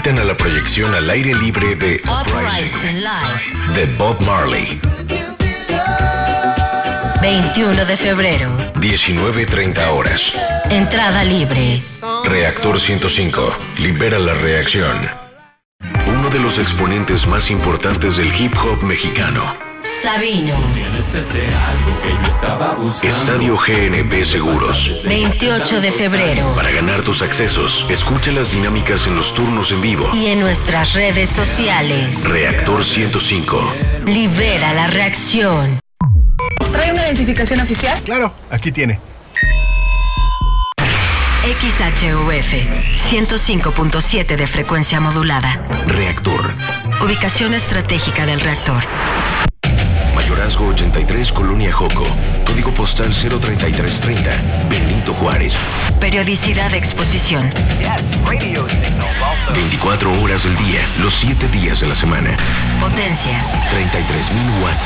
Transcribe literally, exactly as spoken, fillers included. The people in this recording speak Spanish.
invitan a la proyección al aire libre de Uprising Live de Bob Marley. veintiuno de febrero. diecinueve treinta horas. Entrada libre. Reactor ciento cinco. Libera la reacción. Uno de los exponentes más importantes del hip hop mexicano. Sabino. Estadio G N P Seguros. veintiocho de febrero. Para ganar tus accesos, escucha las dinámicas en los turnos en vivo. Y en nuestras redes sociales. Reactor ciento cinco. Libera la reacción. ¿Trae una identificación oficial? Claro, aquí tiene. X H U F ciento cinco punto siete de frecuencia modulada. Reactor. Ubicación estratégica del reactor. Mayorazgo ochenta y tres, Colonia Joco. Código postal cero treinta y tres treinta. Benito Juárez. Periodicidad de exposición. veinticuatro horas del día, los siete días de la semana. Potencia. treinta y tres mil watts